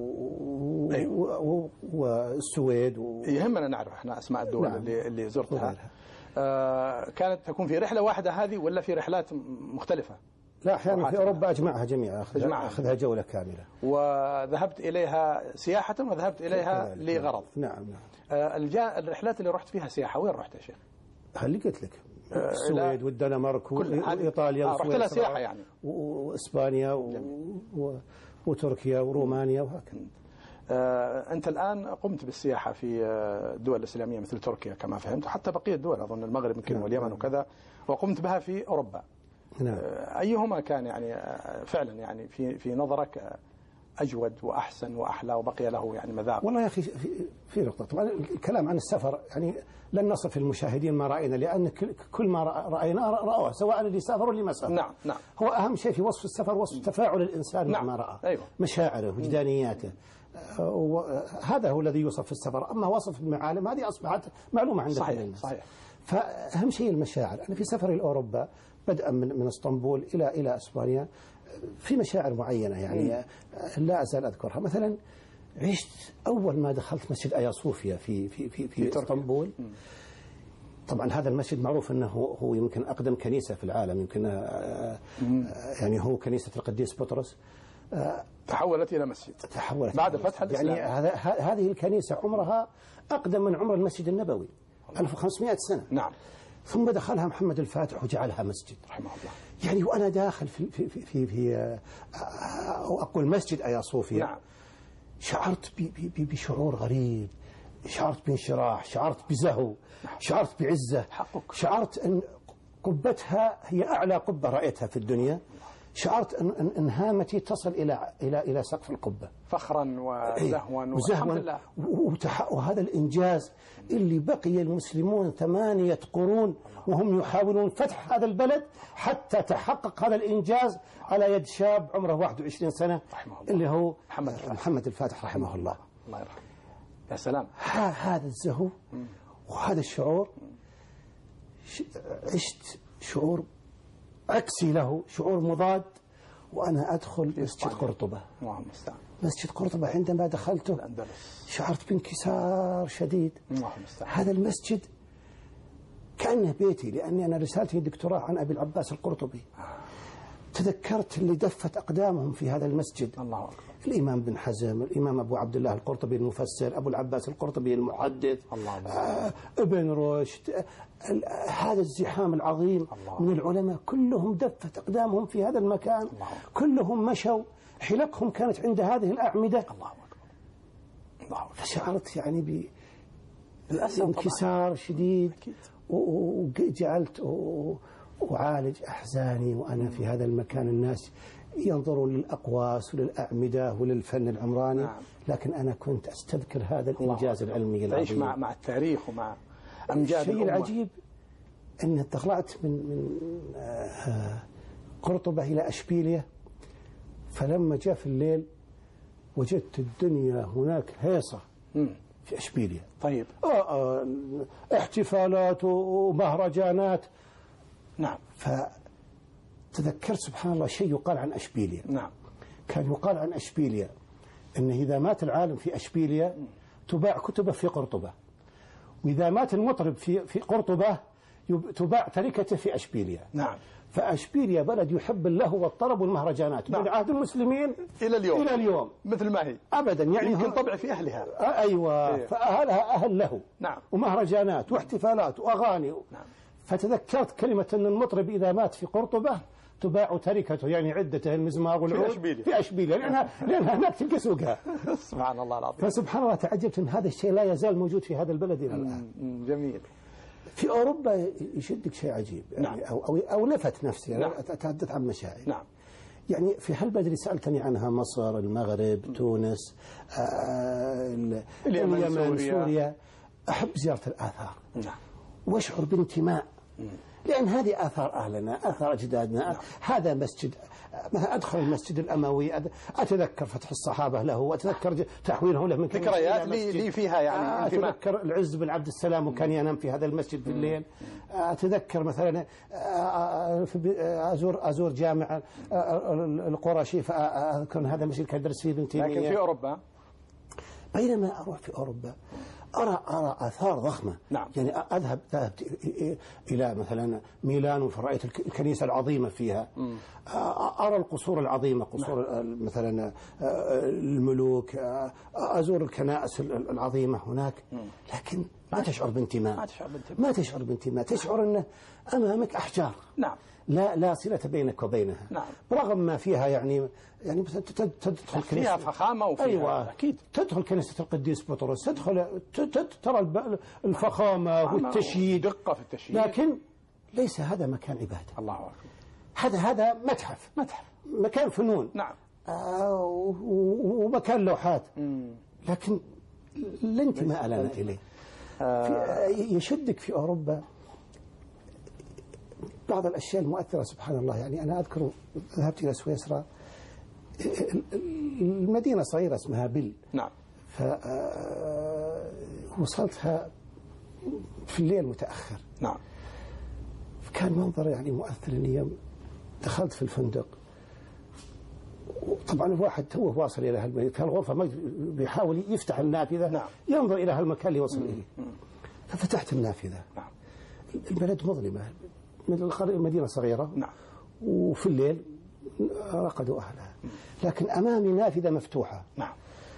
والسويد يهمنا نعرف احنا أسماء الدول. نعم. اللي زرتها. كانت تكون في رحلة واحدة هذه ولا في رحلات مختلفة؟ لا، أحيانا في أوروبا أجمعها جميعا، أخذها جولة كاملة. وذهبت إليها سياحة وذهبت إليها لغرض. نعم. الرحلات اللي رحت فيها سياحة وين رحت يا شيخ؟ اللي قلت لك، السويد والدنمارك وإيطاليا رحت لها سياحة يعني، وإسبانيا وتركيا ورومانيا وهكذا. أنت الآن قمت بالسياحة في الدول الإسلامية مثل تركيا كما فهمت، وحتى بقية الدول أظن المغرب يمكن واليمن وكذا، وقمت بها في أوروبا. نعم. أيهما كان يعني فعلا يعني في نظرك أجود وأحسن وأحلى وبقي له يعني مذاق؟ والله يا أخي في نقطة، طبعا الكلام عن السفر يعني لن نصف المشاهدين ما رأينا، لأن كل ما رأينا رأوه، سواء اللي سافر واللي ما سافر. نعم. هو أهم شيء في وصف السفر وصف تفاعل الإنسان مع ما رأى. أيوة. مشاعره وجدانياته، هذا هو الذي يوصف في السفر. أما وصف المعالم هذه أصبحت معلومة عند كل الناس. صحيح. فأهم شيء المشاعر. أنا في سفري لأوروبا بدءا من اسطنبول إلى إسبانيا في مشاعر معينة يعني لا أزال أذكرها. مثلا عشت أول ما دخلت مسجد آيا صوفيا في اسطنبول. طبعا هذا المسجد معروف أنه هو يمكن أقدم كنيسة في العالم، يمكن يعني هو كنيسة القديس بطرس. تحولت إلى مسجد بعد فتح الإسلام. يعني هذه الكنيسة عمرها أقدم من عمر المسجد النبوي 1500 سنة. نعم. ثم دخلها محمد الفاتح وجعلها مسجد رحمه الله. يعني وأنا داخل في أو أقول مسجد آيا صوفيا. نعم. شعرت بشعور غريب، شعرت بانشراح، شعرت بزهو، شعرت بعزة. شعرت أن قبتها هي أعلى قبة رأيتها في الدنيا. شعرت أن هامتي تصل إلى سقف القبة فخرا وزهوا وهذا الإنجاز اللي بقي المسلمون 8 قرون وهم يحاولون فتح هذا البلد حتى تحقق هذا الإنجاز على يد شاب عمره 21 سنة اللي هو محمد الفاتح رحمه الله. الله يرحمه. يا سلام. هذا الزهو وهذا الشعور، عشت شعور عكسي له، شعور مضاد. وأنا أدخل مسجد قرطبة. مسجد قرطبة عندما دخلته شعرت بانكسار شديد. هذا المسجد كأنه بيتي، لأني أنا رسالتي الدكتوراه عن أبي العباس القرطبي. تذكرت اللي دفت أقدامهم في هذا المسجد. الله أكبر. الإمام بن حزم، الإمام أبو عبد الله القرطبي المفسر، أبو العباس القرطبي المحدث، ابن رشد، هذا الزحام العظيم من العلماء كلهم دفت أقدامهم في هذا المكان. كلهم مشوا، حلقهم كانت عند هذه الأعمدة. الله أكبر. فشعرت يعني بانكسار شديد، وجعلت أعالج أحزاني وأنا في هذا المكان. الناس ينظرون للأقواس وللأعمدة وللفن العمراني. لكن أنا كنت أستذكر هذا الإنجاز العلمي العظيم. تعيش مع التاريخ ومع أمجاد الشيء العجيب أن طلعت من قرطبة إلى أشبيلية، فلما جاء في الليل وجدت الدنيا هناك هيصة في أشبيلية. طيب. احتفالات ومهرجانات. نعم. فتذكرت سبحان الله شيء يقال عن أشبيلية. نعم. كان يقال عن أشبيلية أنه إذا مات العالم في أشبيلية تباع كتبه في قرطبة، وإذا مات المطرب في قرطبة تباع تركته في أشبيلية. نعم. فأشبيلية بلد يحب اللهو والطرب والمهرجانات. نعم. من عهد المسلمين إلى اليوم مثل ما هي أبدا. يعني يمكن طبع في أهلها. أيوة. فأهلها أهل له. نعم. ومهرجانات واحتفالات وأغاني. نعم. فتذكرت كلمة أن المطرب إذا مات في قرطبة تباع تركته يعني عدته المزمار والعود في أشبيلية لأنها هناك تلقى سوقها. سبحان الله العظيم. فسبحان الله تعجبت أن هذا الشيء لا يزال موجود في هذا البلد إلى الآن. جميل. في أوروبا يشدك شيء عجيب يعني نعم. أو لفت نفسي. نعم. أتحدث عن مشاعر. نعم. يعني في هالبلد اللي سألتني عنها مصر، المغرب، تونس، اليمن، سوريا، أحب زيارة الآثار. نعم. واشعر بانتماء، لأن هذه آثار أهلنا، آثار أجدادنا. نعم. هذا مسجد، مثلا أدخل المسجد الأموي أتذكر فتح الصحابة له، وأتذكر تحويله له من ذكريات لي فيها يعني أتذكر العز بن عبد السلام وكان ينام في هذا المسجد في الليل. أتذكر مثلا أزور جامع القرشي فأذكر هذا المسجد كان درس فيه ابن تيمية. لكن في أوروبا بينما أروح في أوروبا أرى آثار ضخمة. نعم. يعني ذهبت إلى مثلا ميلان فرأيت الكنيسة العظيمة فيها. أرى القصور العظيمة، قصور نعم. مثلا الملوك، أزور الكنائس العظيمة هناك. لكن ما تشعر بانتماء، ما تشعر بانتماء، تشعر أنه أمامك أحجار. نعم. لا صلة بينك وبينها. نعم. برغم ما فيها يعني تدخل فيها فخامة وفيها أيوة. أكيد تدخل كنيسة القديس بطرس، ترى الفخامة والتشييد، دقة في التشييد، لكن ليس هذا مكان عبادة. الله أكبر. هذا متحف، مكان فنون. نعم. ومكان لوحات. لكن لا انتماء لنا إليه. يشدك في أوروبا بعض الأشياء المؤثرة سبحان الله. يعني أنا أذكر ذهبت إلى سويسرا، المدينة صغيرة اسمها بيل. نعم. فوصلتها في الليل متأخر. نعم. كان منظر يعني مؤثر. إني دخلت في الفندق، طبعا الواحد توه واصل إلى هالغرفة بيحاول يفتح النافذة. نعم. ينظر إلى هالمكان اللي وصل إليه. ففتحت النافذة. نعم. البلد مظلمة، من المدينة صغيرة. نعم. وفي الليل رقدوا أهلها، لكن أمامي نافذة مفتوحة. نعم.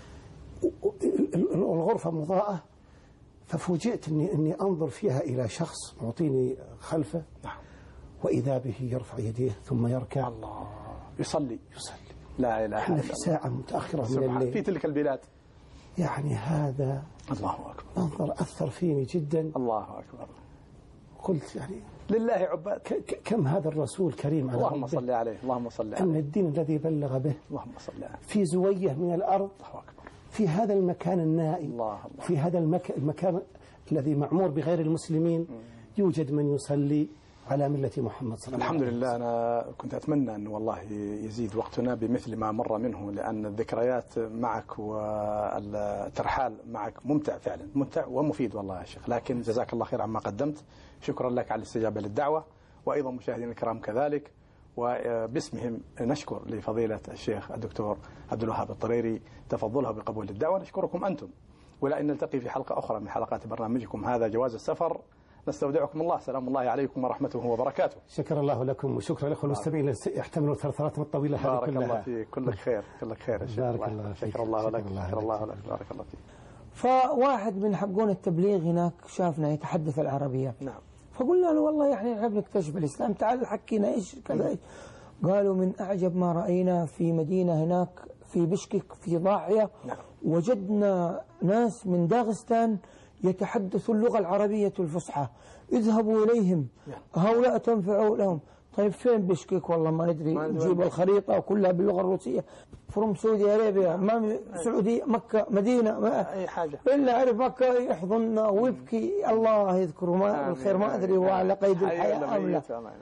الغرفة مضاءة، ففوجئت إني أنظر فيها إلى شخص معطيني خلفه. نعم. وإذا به يرفع يديه ثم يركع. الله. يصلي. لا إله إلا الله. في ساعة متأخرة من الليل في تلك البلاد. يعني هذا الله أكبر منظر أثر فيني جدا. الله أكبر. قلت يعني لله عباد، كم هذا الرسول كريم على اللهم صل عليه، اللهم صل عليه. أن الدين الذي بلغ به، اللهم صل عليه، في زوية من الأرض، الله أكبر، في هذا المكان النائي، الله في هذا المكان الذي معمور بغير المسلمين، يوجد من يصلي على ملة محمد صلى الله عليه وسلم. الحمد لله. أنا كنت أتمنى أن والله يزيد وقتنا بمثل ما مر منه، لأن الذكريات معك والترحال معك ممتع فعلا، ممتع ومفيد والله يا شيخ. لكن جزاك الله خير عما قدمت، شكرا لك على الاستجابة للدعوة، وأيضا مشاهدينا الكرام كذلك، وباسمهم نشكر لفضيلة الشيخ الدكتور عبد الوهاب الطريري تفضلها بقبول الدعوة. نشكركم أنتم، ولا أن نلتقي في حلقة أخرى من حلقات برنامجكم هذا جواز السفر. نستودعكم الله، سلام الله عليكم ورحمته وبركاته. شكر الله لكم وشكرا لكم المستمعين يحتملوا ثرثراتهم الطويلة هذه كلها. بارك الله فيك، كلك خير، كلك خير يا شيخ. بارك الله فيك. شكر الله لك، شكر الله لك، بارك الله فيك. فواحد من حقون التبليغ هناك شافنا يتحدث العربية، نعم، فقلنا له والله يعني نحب نكتشف الإسلام، تعال حكينا إيش كذا. قالوا من أعجب ما رأينا في مدينة هناك في بشكك في ضاحية، نعم، وجدنا ناس من داغستان يتحدثوا اللغة العربية الفصحى، اذهبوا إليهم هؤلاء تنفعوا لهم. طيب فين بشكك؟ والله ما ندري، نجيب الخريطة كلها باللغة الروسية. فروم سعودي أرابيا، ما سعودي مكة مدينة ما أي حاجة إلا عرف مكة يحضننا ويبكي، الله يذكره ما الخير، ما أدري هو على قيد الحياة أم لا.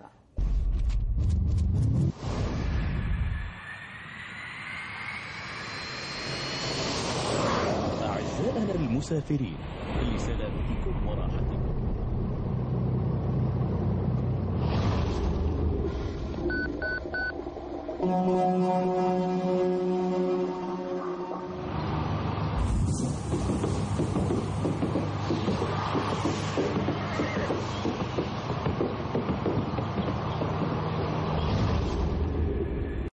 أعزائنا المسافرين، لسلامتكم وراحتكم.